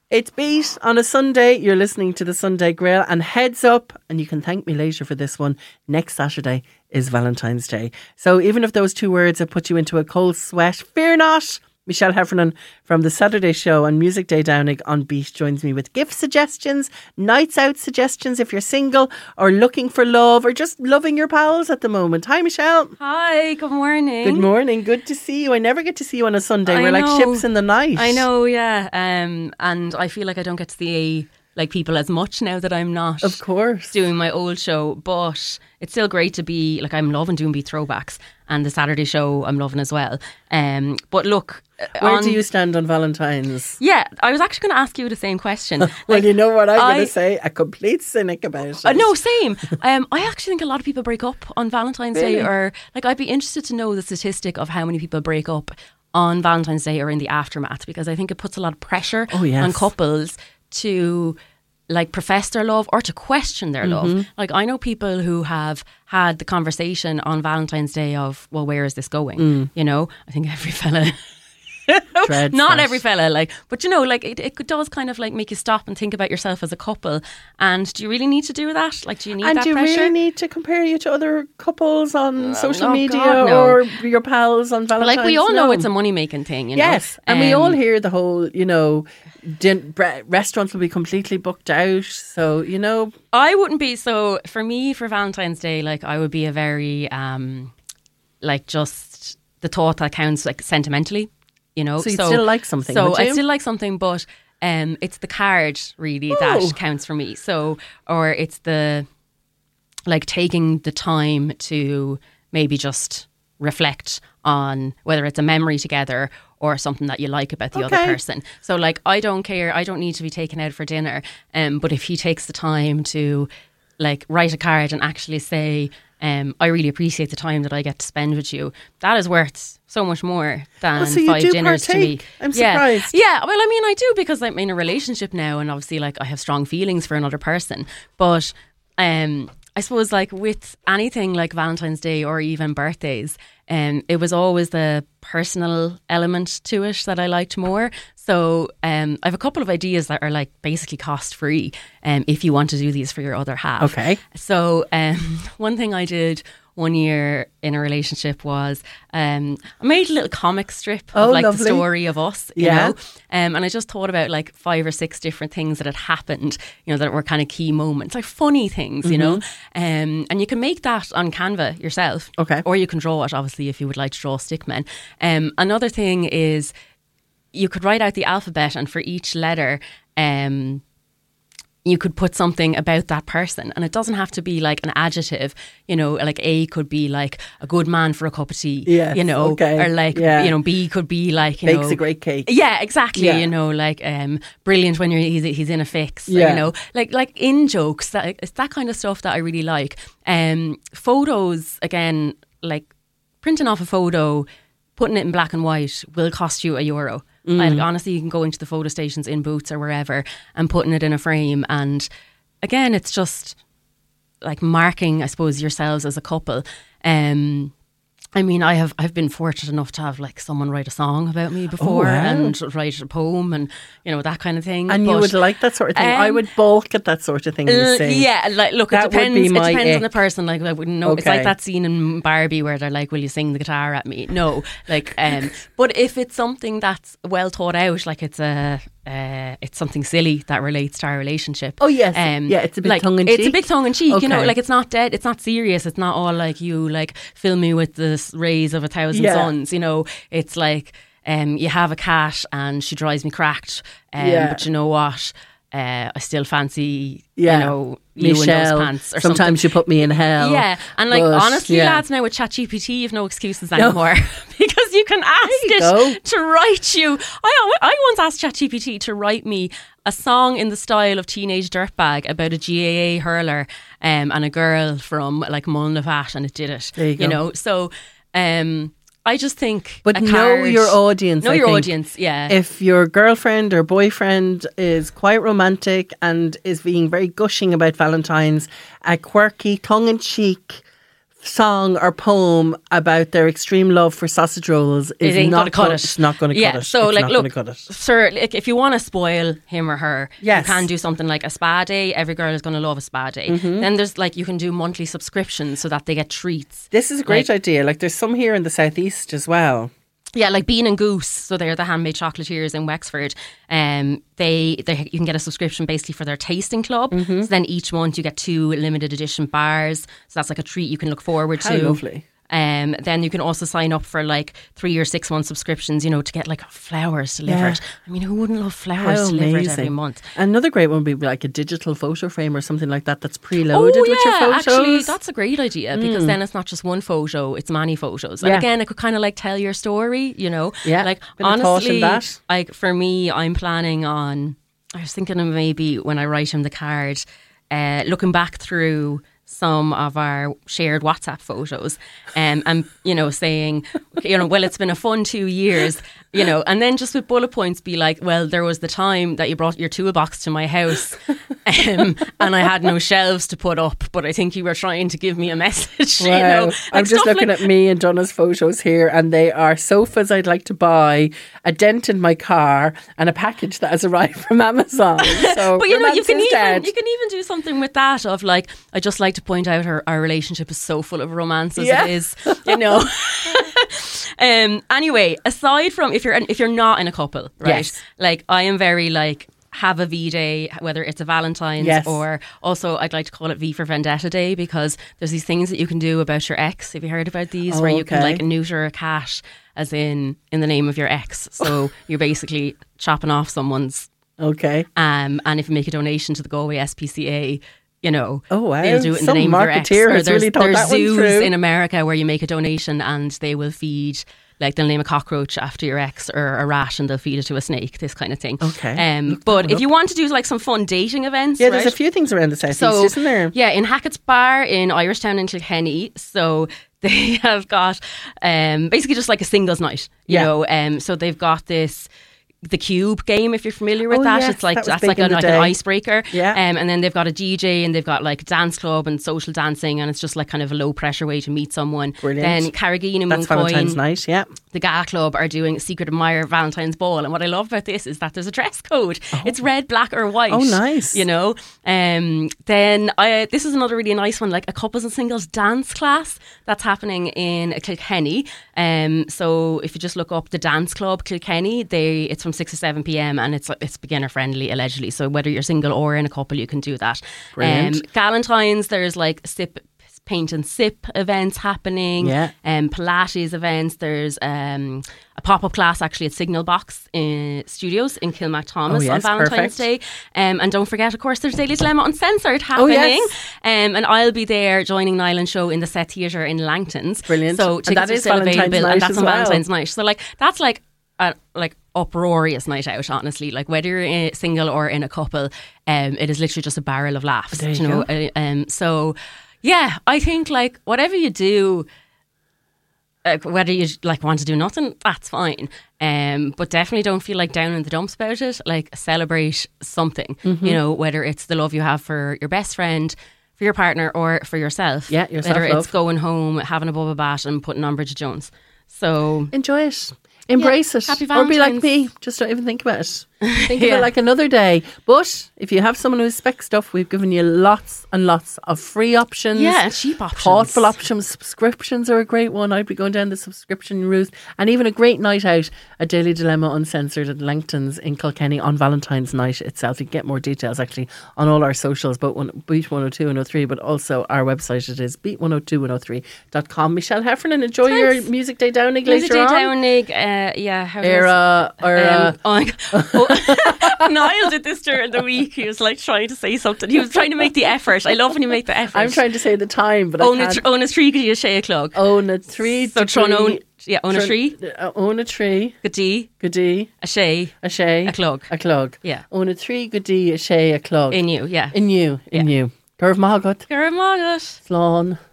It's Beat on a Sunday. You're listening to the Sunday Grill, and heads up, and you can thank me later for this one, next Saturday is Valentine's Day. So even if those two words have put you into a cold sweat, fear not. Michelle Heffernan from the Saturday Show on Music Day Downing on Beat joins me with gift suggestions, nights out suggestions if you're single or looking for love or just loving your pals at the moment. Hi, Michelle. Hi, good morning. Good morning. Good to see you. I never get to see you on a Sunday. We're like ships in the night. I know, yeah. And I feel like I don't get to see like people as much now that I'm not, of course, doing my old show. But it's still great to be like, I'm loving doing Beat Throwbacks, and the Saturday Show I'm loving as well. But look, where do you stand on Valentine's? Yeah, I was actually going to ask you the same question. Well, you know what I'm going to say? A complete cynic about it. No, same. I actually think a lot of people break up on Valentine's Day, or like I'd be interested to know the statistic of how many people break up on Valentine's Day or in the aftermath, because I think it puts a lot of pressure on couples to like profess their love or to question their love. Like I know people who have had the conversation on Valentine's Day of, well, where is this going? You know, I think every fella not every fella, like, but you know, like it does kind of like make you stop and think about yourself as a couple. And do you really need to do that? Like, do you need that pressure? And do you really need to compare you to other couples on social media or your pals on Valentine's? Like, we all know it's a money making thing, you know? Yes, and we all hear the whole, you know, restaurants will be completely booked out. So, you know, I wouldn't be. So for me, for Valentine's Day, like I would be a very like just the thought that counts, like sentimentally. You know, so you still like something. So I still like something, but it's the card really that counts for me. So, or it's the like taking the time to maybe just reflect on whether it's a memory together or something that you like about the other person. So, like, I don't care. I don't need to be taken out for dinner. But if he takes the time to like write a card and actually say, I really appreciate the time that I get to spend with you, that is worth so much more than 5 dinners to me. I'm surprised. Yeah, well, I mean, I do, because I'm in a relationship now, and obviously, like, I have strong feelings for another person. But I suppose, like, with anything like Valentine's Day or even birthdays, it was always the personal element to it that I liked more. So I have a couple of ideas that are like basically cost free if you want to do these for your other half. Okay. So one thing I did one year in a relationship was I made a little comic strip of like the story of us, you know, and I just thought about like 5 or 6 different things that had happened, you know, that were kind of key moments, like funny things, you know, and you can make that on Canva yourself, or you can draw it, obviously, if you would like to draw stickmen. Another thing is you could write out the alphabet, and for each letter you could put something about that person, and it doesn't have to be like an adjective, you know, like A could be like a good man for a cup of tea, you know, or like, you know, B could be like, you bakes a great cake. Yeah, exactly. You know, like brilliant when he's in a fix, you know, like in jokes, that it's that kind of stuff that I really like. Photos, again, like printing off a photo, putting it in black and white will cost you €1. Like, honestly, you can go into the photo stations in Boots or wherever and putting it in a frame. And again, it's just like marking, I suppose, yourselves as a couple. I mean, I've been fortunate enough to have like someone write a song about me before and write a poem and, you know, that kind of thing. And you would like that sort of thing? I would balk at that sort of thing, you say. Yeah, like, look, it depends on the person. Like, I wouldn't know. It's like that scene in Barbie where they're like, will you sing the guitar at me? No. Like, but if it's something that's well thought out, like it's something silly that relates to our relationship. Oh, yes. Yeah, it's a bit like, tongue-in-cheek. It's a bit tongue-in-cheek, you know, like it's not dead, it's not serious, it's not all like you like fill me with the rays of 1,000 suns, you know. It's like you have a cat and she drives me cracked, but you know what, I still fancy, you know, Michelle, you in those pants or sometimes something. you put me in hell. Yeah, and like honestly, lads, now with ChatGPT you've no excuses anymore because you can ask it to write you. I once asked ChatGPT to write me a song in the style of Teenage Dirtbag about a GAA hurler and a girl from like Mulnavat, and it did it. There you go. You know, so I just think, but know your audience. Know your audience, yeah. If your girlfriend or boyfriend is quite romantic and is being very gushing about Valentine's, a quirky, tongue-in-cheek song or poem about their extreme love for sausage rolls is not going to cut it. It's not going to cut it. So, it's like, look, sir, like, if you want to spoil him or her, you can do something like a spa day. Every girl is going to love a spa day. Then there's like, you can do monthly subscriptions so that they get treats. This is a great idea. Like, there's some here in the southeast as well. Yeah, like Bean and Goose. So they're the handmade chocolatiers in Wexford. They you can get a subscription basically for their tasting club. So then each month you get 2 limited edition bars. So that's like a treat you can look forward to. How lovely. Then you can also sign up for like 3 or 6 month subscriptions, you know, to get like flowers delivered. Yeah. I mean, who wouldn't love flowers delivered every month? Another great one would be like a digital photo frame or something like that that's preloaded with your photos. Actually, that's a great idea because then it's not just one photo, it's many photos. And again, it could kind of like tell your story, you know. Yeah, like honestly, like for me, I'm planning on, I was thinking of maybe when I write him the card, looking back through some of our shared WhatsApp photos and, you know, saying, you know, well, it's been a fun 2 years, you know, and then just with bullet points be like, well, there was the time that you brought your toolbox to my house and I had no shelves to put up, but I think you were trying to give me a message. Wow. You know, like I'm just looking at me and Donna's photos here, and they are sofas I'd like to buy, a dent in my car, and a package that has arrived from Amazon. So, but you know, you can even do something with that of like, I just like to point out our relationship is so full of romance as it is, you know. Anyway, aside from if you're not in a couple, right? Like I am very like, have a V Day, whether it's a Valentine's or also I'd like to call it V for Vendetta Day, because there's these things that you can do about your ex. Have you heard about these? Where you can like neuter a cat, as in the name of your ex. So you're basically chopping off someone's. Okay. And if you make a donation to the Galway SPCA, you know, wow. They'll do it in the name of your ex. Or there's zoos in America where you make a donation and they will feed, like they'll name a cockroach after your ex or a rat and they'll feed it to a snake, this kind of thing. Okay. But if you want to do like some fun dating events, there's a few things around the southeast, isn't there? Yeah, in Hackett's Bar in Irishtown in Kilkenny. So they have got basically just like a singles night, you know. So they've got the Cube game, if you're familiar with that. Yes, it's like that's like an icebreaker. Yeah. And then they've got a DJ and they've got like a dance club and social dancing, and it's just like kind of a low pressure way to meet someone. Brilliant. Then Carrageen and that's Valentine's night, yeah. The GA Club are doing a Secret Admirer Valentine's Ball, and what I love about this is that there's a dress code. It's red, black or white. Oh, nice. You know. Then this is another really nice one, like a couples and singles dance class that's happening in Kilkenny. So if you just look up the Dance Club Kilkenny, it's from 6 to 7 p.m. and it's beginner friendly allegedly. So whether you're single or in a couple, you can do that. Brilliant. Galentine's, there's like paint and sip events happening. Yeah. Pilates events. There's a pop-up class actually at Signal Box Studios in Kilmac Thomas on Valentine's Day. And don't forget, of course, there's Daily Dilemma Uncensored happening. Oh, yes. And I'll be there joining Nyland Show in the Set Theatre in Langtons. Brilliant. So tickets are still available, and that's on Valentine's night. So like that's like a uproarious night out, honestly. Like whether you're single or in a couple, it is literally just a barrel of laughs. There you know. So yeah, I think like whatever you do, whether you like want to do nothing, that's fine. But definitely don't feel like down in the dumps about it. Like celebrate something, you know, whether it's the love you have for your best friend, for your partner, or for yourself. Yeah, yourself. Whether love. It's going home, having a bubble bath, and putting on Bridget Jones. So enjoy it. Embrace it. Happy Or be like Valentine's. me. Just don't even think about it. Think of it like another day. But if you have someone who expects stuff, we've given you lots and lots of free options. Yeah, cheap options. Thoughtful options. Subscriptions are a great one. I'd be going down the subscription route. And even a great night out at Daily Dilemma Uncensored at Langtons in Kilkenny on Valentine's night itself. You can get more details actually on all our socials, both Beat 102 and 103, but also our website. It is beat102103.com. Michelle Heffernan, enjoy your Music Day Downing later on. Music Day Downing, yeah. Niall did this during the week. He was like trying to say something. He was trying to make the effort. I love when you make the effort. I'm trying to say the time, but Own a tree, could you say a clog? Own a tree. So Tron own a tree. Own a tree. Goodie. A shay. A clog. Yeah. Own a tree, goodie, a shay, a clog. In you, yeah. In you. Gurv Magat. Slán.